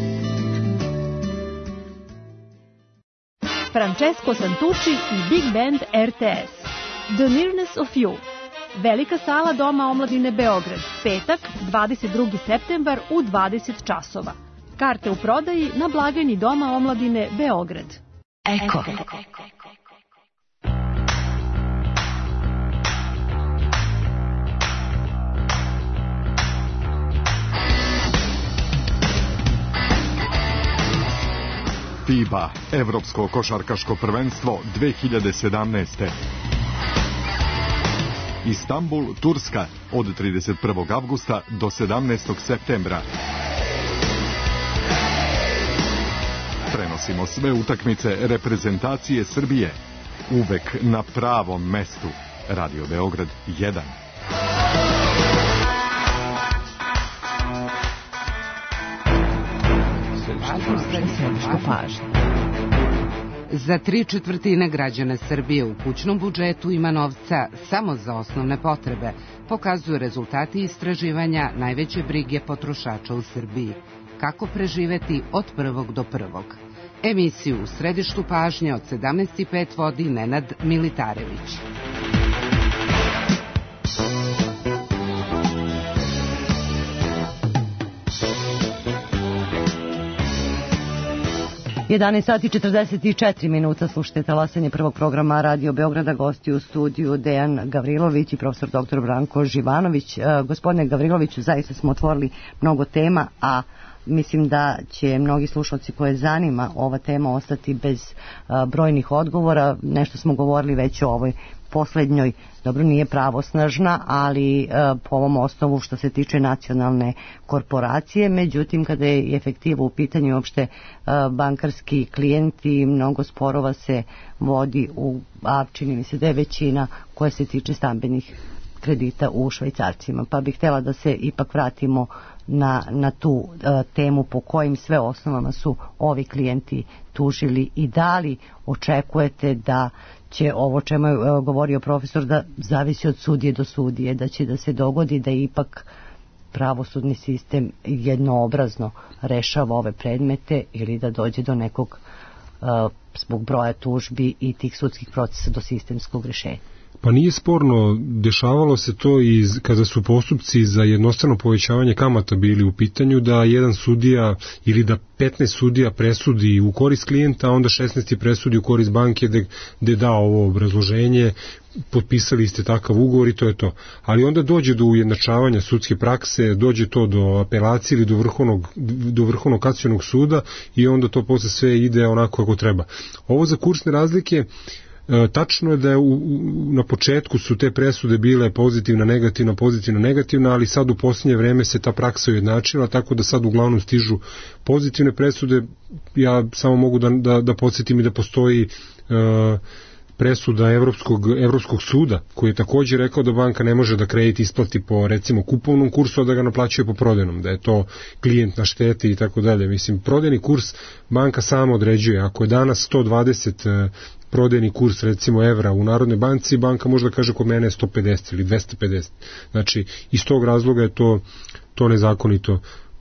Francesco Santucci i Big Band RTS. The Nearness of You. Velika sala Doma omladine Beograd. Petak, 22. septembar u 20 časova. Karte u prodaji na blagajni Doma omladine Beograd. Eko. FIBA, Evropsko košarkaško prvenstvo 2017. Istanbul, Turska, od 31. avgusta do 17. septembra. Prenosimo sve utakmice reprezentacije Srbije. Uvek na pravom mestu. Radio Beograd 1. Za 3/4 građana Srbije u kućnom budžetu ima novca samo za osnovne potrebe, pokazuju rezultati istraživanja najveće brige potrošača u Srbiji. Kako preživeti od 1. do 1. Emisiju u središtu pažnje od 17:05 vodi Nenad Militarević. Sati 44 minuta, slušajte talasanje prvog programa Radio Beograda, gosti u studiju Dejan Gavrilović i profesor dr. Branko Živanović. Gospodine Gavriloviću, zaista smo otvorili mnogo tema, a mislim da će mnogi slušalci koje zanima ova tema ostati bez brojnih odgovora. Nešto smo govorili već o ovoj poslednjoj, dobro nije pravosnažna, ali po ovom osnovu što se tiče nacionalne korporacije, međutim kada je efektiva u pitanju uopšte bankarski klijenti, mnogo sporova se vodi a čini mi se da je većina koja se tiče stambenih kredita u švajcarcima. Pa bih htjela da se ipak vratimo na tu temu po kojim sve osnovama su ovi klijenti tužili i da li očekujete da će ovo čemu je govorio profesor da zavisi od sudije do sudije, da će da se dogodi da ipak pravosudni sistem jednoobrazno rešava ove predmete ili da dođe do nekog zbog broja tužbi i tih sudskih procesa do sistemskog rešenja? Pa nije sporno, dešavalo se to i kada su postupci za jednostrano povećavanje kamata bili u pitanju, da jedan sudija ili da 15 sudija presudi u korist klijenta, a onda 16 presudi u korist banke gde da ovo obrazloženje, potpisali ste takav ugovor i to je to. Ali onda dođe do ujednačavanja sudske prakse, dođe to do apelacije ili do vrhovnog kasacionog suda i onda to posle sve ide onako kako treba. Ovo za kursne razlike, tačno je da je na početku su te presude bile pozitivna, negativna, ali sad u posljednje vreme se ta praksa ujednačila, tako da sad uglavnom stižu pozitivne presude. Ja samo mogu da podsjetim i da postoji presuda Evropskog suda, koji je također rekao da banka ne može da kredit isplati po recimo kupovnom kursu, a da ga naplaćuje po prodajnom, da je to klijent na šteti i tako dalje. Mislim, prodajni kurs banka sama određuje. Ako je danas 120 prodajni kurs recimo evra u Narodnoj banci, banka može da kaže kod mene je 150 ili 250. Znači, iz tog razloga je to nezakonito.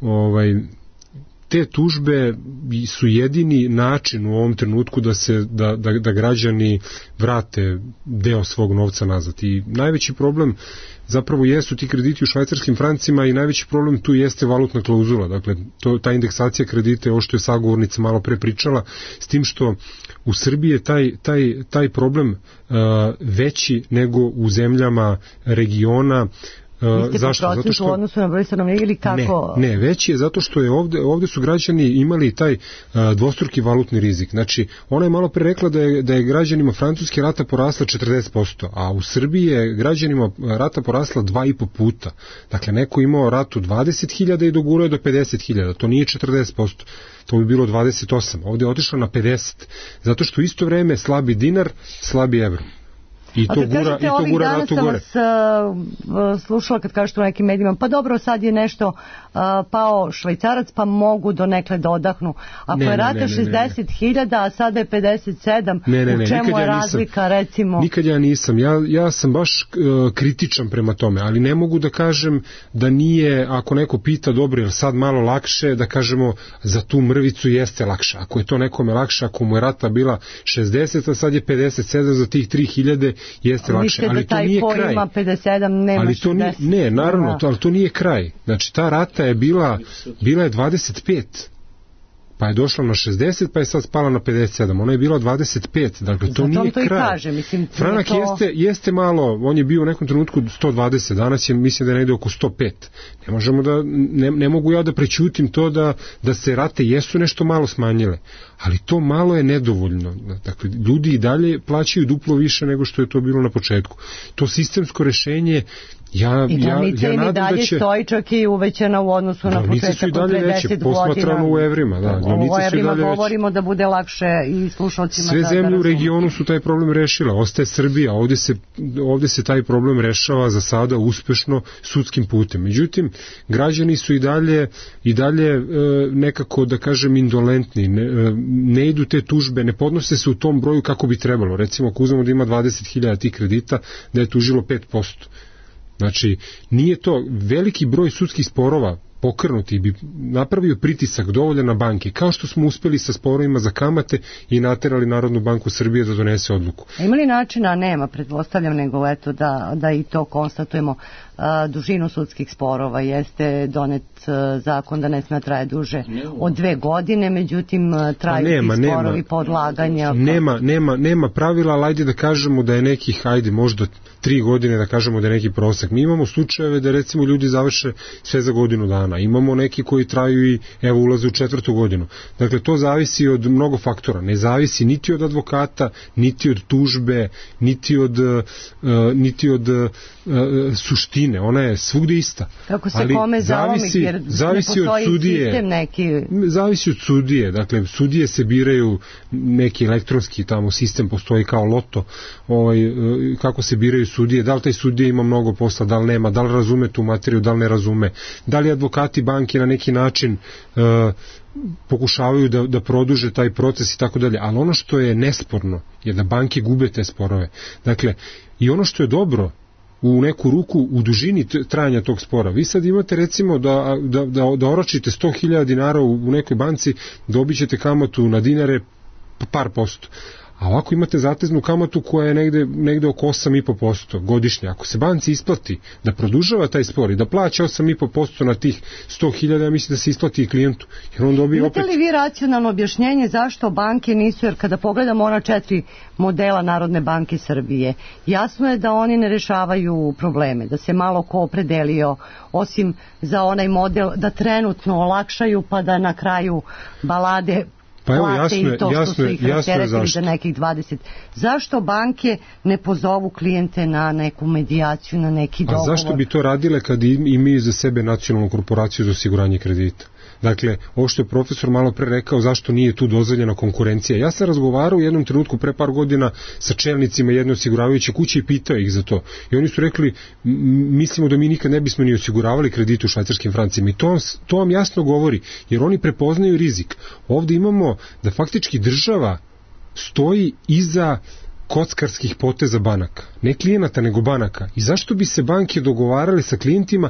Te tužbe su jedini način u ovom trenutku da građani vrate deo svog novca nazad. I najveći problem zapravo jesu ti krediti u švajcarskim francima i najveći problem tu jeste valutna klauzula. Dakle, ta indeksacija kredita je ovo što je sagovornica malo pre pričala, s tim što u Srbiji je taj problem veći nego u zemljama regiona. Zašto? Zato što u odnosu na broj stanovnika ili kako? Ne, veći je zato što je ovde su građani imali taj dvostruki valutni rizik. Znači, ona je malo pre rekla da je građanima francuske rata porasla 40%, a u Srbiji je građanima rata porasla 2,5 puta. Dakle, neko imao ratu 20.000 i dogurao je do 50.000. To nije 40%. To bi bilo 28. Ovde je otišlo na 50. Zato što isto vreme slabi dinar, slabi evro. I to gura ratu gore. Slušala kad kažete u nekim medijima, pa dobro, sad je nešto pao švajcarac, pa mogu donekle da odahnu. Ako je rata 60.000, a sada je 57, u čemu je razlika, recimo? Nikad ja nisam. Ja sam baš kritičan prema tome, ali ne mogu da kažem da nije, ako neko pita, dobro, je sad malo lakše, da kažemo za tu mrvicu jeste lakše. Ako je to nekome lakše, ako mu je rata bila 60, a sad je 57 za tih 3.000, jeste lakše, ali to nije kraj. Ima 57, nema 60. Ne, naravno, ali to nije kraj. Znači, ta rata je bila je 25, pa je došla na 60, pa je sad spala na 57. Ona je bila 25, dakle to nije kraj. Franak jeste malo, on je bio u nekom trenutku 120, danas je, mislim da je negde oko 105. Ne mogu ja da prećutim to da se rate jesu nešto malo smanjile, ali to malo je nedovoljno. Dakle, ljudi i dalje plaćaju duplo više nego što je to bilo na početku. To sistemsko rešenje I glavnica im i dalje stoji, čak i uvećana u odnosu na početak od 50 godina. U evrima, da. O evrima govorimo da bude lakše i slušalcima. Sve zemlje u regionu su taj problem rešile. Ostaje Srbija, ovde se taj problem rešava za sada uspešno sudskim putem. Međutim, građani su i dalje nekako, da kažem, indolentni. Ne idu te tužbe, ne podnose se u tom broju kako bi trebalo. Recimo, ako uzmemo da ima 20.000 tih kredita, da je tužilo 5%. Znači, nije to veliki broj sudskih sporova pokrenuti bi napravio pritisak dovoljan na banke, kao što smo uspeli sa sporovima za kamate i naterali Narodnu banku Srbije da donese odluku. A ima li načina? Nema, pretpostavljam, nego eto da i to konstatujemo. Dužinu sudskih sporova jeste donet zakon da ne sme traje duže od 2 godine, međutim traju ti sporovi po odlaganja. Nema pravila, ali ajde da kažemo da je nekih, možda 3 godine da kažemo da je neki prosek. Mi imamo slučajeve da recimo ljudi završe sve za godinu dana. Imamo neki koji traju i ulaze u 4. godinu. Dakle, to zavisi od mnogo faktora. Ne zavisi niti od advokata, niti od tužbe, niti od suštine pojedine, ona je svugde ista. Kako se kome zalomi, jer ne postoji sistem neki... Zavisi od sudije, dakle, sudije se biraju, neki elektronski tamo sistem postoji kao loto, kako se biraju sudije, da li taj sudija ima mnogo posla, da li nema, da li razume tu materiju, da li ne razume, da li advokati banke na neki način pokušavaju da produže taj proces i tako dalje, ali ono što je nesporno je da banke gube te sporove. Dakle, i ono što je dobro u neku ruku u dužini trajanja tog spora. Vi sad imate recimo da oročite 100.000 dinara u nekoj banci, dobit ćete kamatu na dinare par posto. A ovako imate zateznu kamatu koja je negde oko 8,5% godišnje. Ako se banci isplati da produžava taj spor i da plaća 8,5% na tih 100.000, ja mislim da se isplati i klijentu. Jer on dobije opet... Imate li vi racionalno objašnjenje zašto banke nisu, jer kada pogledamo ona 4 modela Narodne banke Srbije, jasno je da oni ne rešavaju probleme, da se malo ko opredelio, osim za onaj model da trenutno olakšaju pa da na kraju balade pa evo, plate i to što su ih rasteretili za nekih 20. Zašto banke ne pozovu klijente na neku medijaciju, na neki dogovor? A zašto bi to radile kad imaju za sebe nacionalnu korporaciju za osiguranje kredita? Dakle, ovo što je profesor malo pre rekao, zašto nije tu dozvoljena konkurencija. Ja sam razgovarao u jednom trenutku pre par godina sa čelnicima jedne osiguravajuće kuće i pitao ih za to. I oni su rekli, mislimo da mi nikad ne bismo ni osiguravali kredite u švajcarskim francima. I to vam jasno govori, jer oni prepoznaju rizik. Ovde imamo da faktički država stoji iza kockarskih poteza banaka. Ne klijenata, nego banaka. I zašto bi se banke dogovarale sa klijentima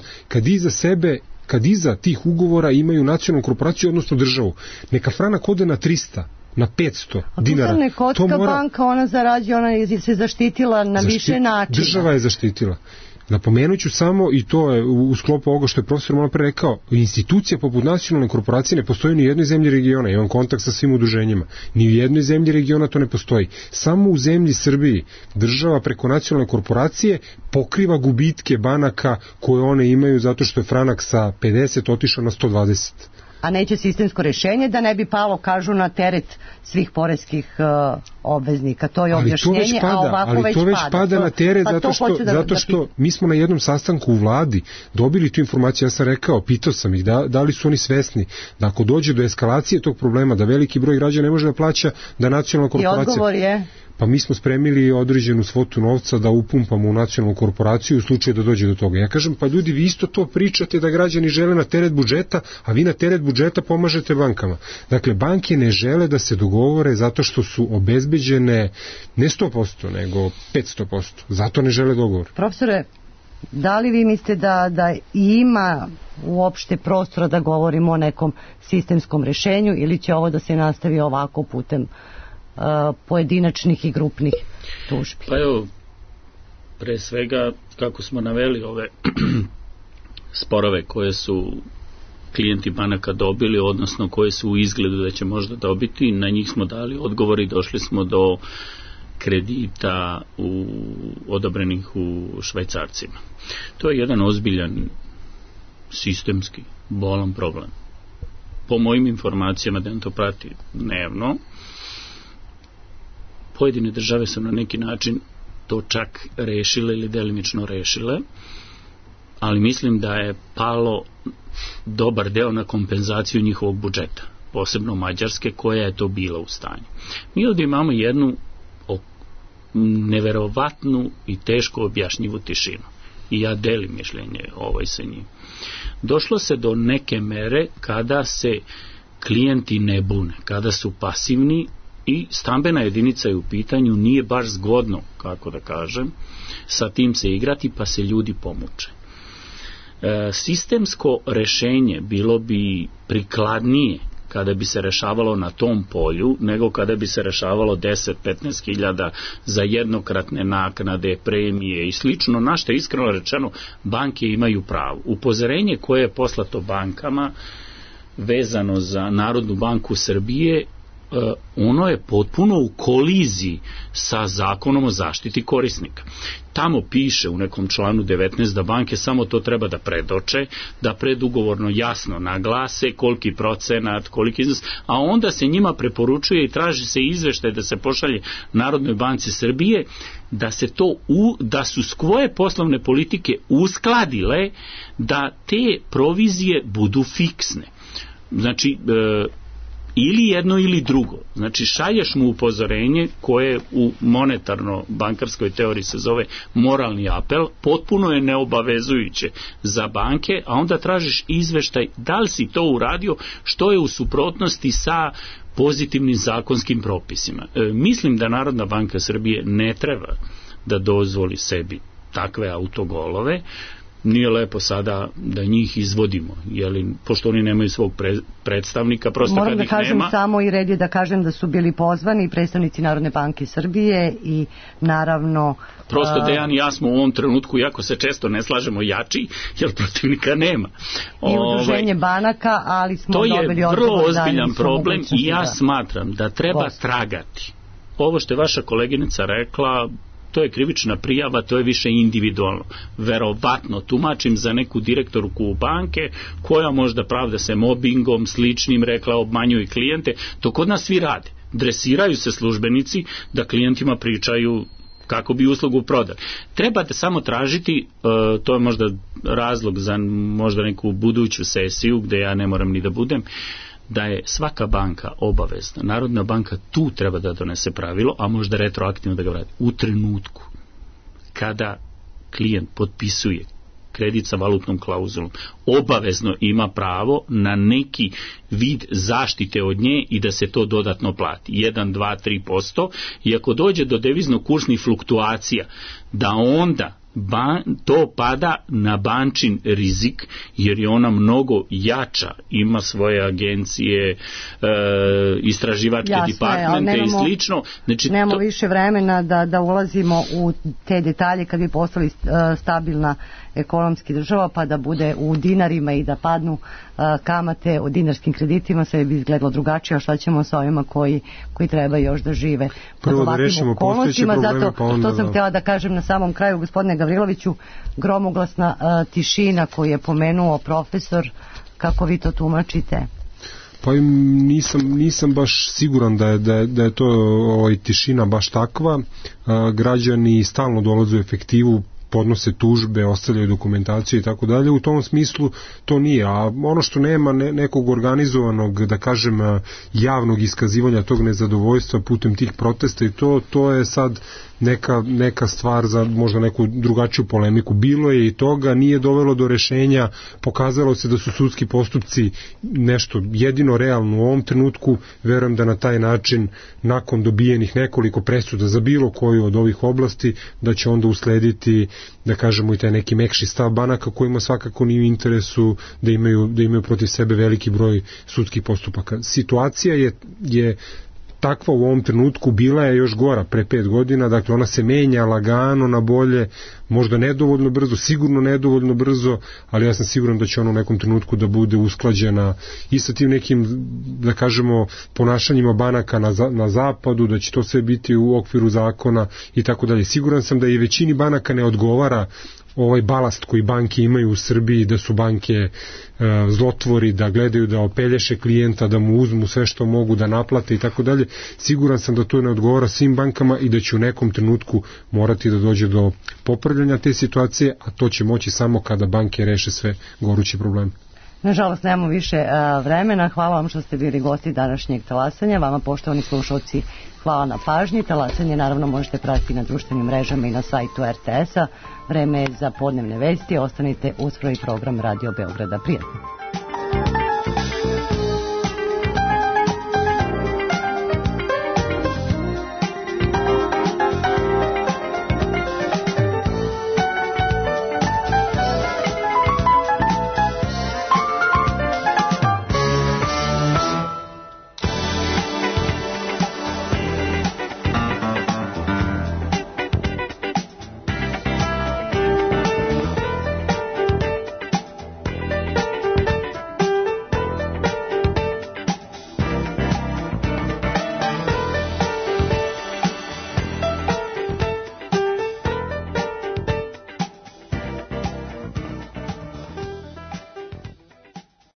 kad iza tih ugovora imaju nacionalnu korporaciju, odnosno državu? Neka franak ode na 300, na 500 dinara. A tu ne kocka banka, ona zarađuje, ona je se zaštitila na više načina. Država je zaštitila. Napomenut ću samo, i to je u sklopu ovoga što je profesor malo pre rekao, institucija poput nacionalne korporacije ne postoji ni u jednoj zemlji regiona, imam kontakt sa svim udruženjima, ni u jednoj zemlji regiona to ne postoji. Samo u zemlji Srbiji država preko nacionalne korporacije pokriva gubitke banaka koje one imaju zato što je franak sa 50 otišao na 120. A neće sistemsko rešenje da ne bi palo, kažu, na teret svih poreskih obveznika. To je objašnjenje, a ovako već pada. Ali to već pada na teret zato što mi smo na jednom sastanku u vladi dobili tu informaciju. Ja sam rekao, pitao sam ih da li su oni svesni da ako dođe do eskalacije tog problema, da veliki broj građana ne može da plaća, da nacionalna korporacija... I odgovor je... Pa mi smo spremili određenu svotu novca da upumpamo u nacionalnu korporaciju u slučaju da dođe do toga. Ja kažem, pa ljudi, vi isto to pričate da građani žele na teret budžeta, a vi na teret budžeta pomažete bankama. Dakle, banke ne žele da se dogovore zato što su obezbeđene ne 100%, nego 500%. Zato ne žele dogovor. Profesore, da li vi mislite da ima uopšte prostora da govorimo o nekom sistemskom rešenju, ili će ovo da se nastavi ovako putem pojedinačnih i grupnih tužbi? Pa evo, pre svega, kako smo naveli ove sporove koje su klijenti banaka dobili, odnosno koje su u izgledu da će možda dobiti, na njih smo dali odgovor i došli smo do kredita odobrenih u švajcarcima. To je jedan ozbiljan sistemski bolan problem. Po mojim informacijama, da to prati dnevno, pojedine države su na neki način to čak rešile ili delimično rešile, ali mislim da je palo dobar deo na kompenzaciju njihovog budžeta, posebno Mađarske, koja je to bila u stanju. Mi ovdje imamo jednu neverovatnu i teško objašnjivu tišinu. I ja delim mišljenje sa njim. Došlo se do neke mere kada se klijenti ne bune, kada su pasivni i stambena jedinica je u pitanju, nije baš zgodno, kako da kažem, sa tim se igrati, pa se ljudi pomuče. Sistemsko rešenje bilo bi prikladnije kada bi se rešavalo na tom polju, nego kada bi se rešavalo 10-15 hiljada za jednokratne naknade, premije i slično, na što je iskreno rečeno banke imaju pravo. Upozorenje koje je poslato bankama vezano za Narodnu banku Srbije ono je potpuno u koliziji sa zakonom o zaštiti korisnika. Tamo piše u nekom članu 19 da banke samo to treba da predoče, da predugovorno jasno naglase koliki procenat, koliki iznos, a onda se njima preporučuje i traži se izveštaj da se pošalje Narodnoj banci Srbije da su svoje poslovne politike uskladile da te provizije budu fiksne. Znači, ili jedno ili drugo. Znači, šalješ mu upozorenje koje u monetarno-bankarskoj teoriji se zove moralni apel, potpuno je neobavezujuće za banke, a onda tražiš izveštaj da li si to uradio, što je u suprotnosti sa pozitivnim zakonskim propisima. Mislim da Narodna banka Srbije ne treba da dozvoli sebi takve autogolove. Nije lepo sada da njih izvodimo, pošto oni nemaju svog predstavnika, prosto moram kad da ih kažem nema. Samo i red je da kažem da su bili pozvani predstavnici Narodne banke Srbije i naravno... Prosto Dejan i ja smo u ovom trenutku, iako se često ne slažemo, jači, jer protivnika nema. I udruženje banaka, ali smo dobili odgovor. To je vrlo ozbiljan problem i ja smatram da treba tragati. Ovo što je vaša koleginica rekla, to je krivična prijava, to je više individualno. Verovatno tumačim za neku direktorku banke koja možda pravda se mobingom, sličnim, rekla obmanjuju klijente. To kod nas svi rade. Dresiraju se službenici da klijentima pričaju kako bi uslugu prodali. Treba da samo tražiti, to je možda razlog za možda neku buduću sesiju gde ja ne moram ni da budem, da je svaka banka obavezna. Narodna banka tu treba da donese pravilo, a možda retroaktivno da ga vrati. U trenutku kada klijent potpisuje kredit sa valutnom klauzulom, obavezno ima pravo na neki vid zaštite od nje i da se to dodatno plati. 1, 2, 3%. I ako dođe do devizno-kursnih fluktuacija, da onda to pada na bančin rizik, jer je ona mnogo jača, ima svoje agencije, istraživačke departmente i slično. Znači, nemamo više vremena da ulazimo u te detalje kad bi postali stabilna ekonomski država, pa da bude u dinarima i da padnu kamate o dinarskim kreditima, sve bi izgledalo drugačije, a šta ćemo sa ovima koji treba još da žive pod ovakvim okolnostima. Zato to sam htjela da kažem na samom kraju, gospodine Gavriloviću, gromoglasna tišina koju je pomenuo profesor, kako vi to tumačite? Pa nisam baš siguran da je to tišina baš takva. Građani stalno dolaze u efektivu, podnose tužbe, ostavljaju dokumentaciju i tako dalje. U tom smislu to nije. A ono što nema nekog organizovanog, da kažem, javnog iskazivanja tog nezadovoljstva putem tih protesta i to je sad neka stvar za možda neku drugačiju polemiku. Bilo je i toga, nije dovelo do rešenja, pokazalo se da su sudski postupci nešto jedino realno u ovom trenutku. Verujem da na taj način, nakon dobijenih nekoliko presuda za bilo koju od ovih oblasti, da će onda uslediti, da kažemo, i taj neki mekši stav banaka kojima svakako nije u interesu da imaju protiv sebe veliki broj sudskih postupaka. Situacija je takva u ovom trenutku, bila je još gora pre 5 godina, dakle ona se menja lagano na bolje, možda nedovoljno brzo, sigurno nedovoljno brzo, ali ja sam siguran da će ona u nekom trenutku da bude usklađena i sa tim nekim, da kažemo, ponašanjima banaka na zapadu, da će to sve biti u okviru zakona i tako dalje. Siguran sam da i većini banaka ne odgovara ovaj balast koji banke imaju u Srbiji, da su banke zlotvori, da gledaju da opelješe klijenta, da mu uzmu sve što mogu, da naplate i tako dalje. Siguran sam da to ne odgovara svim bankama i da će u nekom trenutku morati da dođe do popravljanja te situacije, a to će moći samo kada banke reše sve gorući probleme. Nažalost, nemamo više vremena. Hvala vam što ste bili gosti današnjeg talasanja. Vama, poštovani slušalci, hvala na pažnji. Talasanje naravno možete pratiti na društvenim mrežama i na sajtu RTS-a. Vreme je za podnevne vesti. Ostanite uz prvi program Radio Beograda. Prijatno.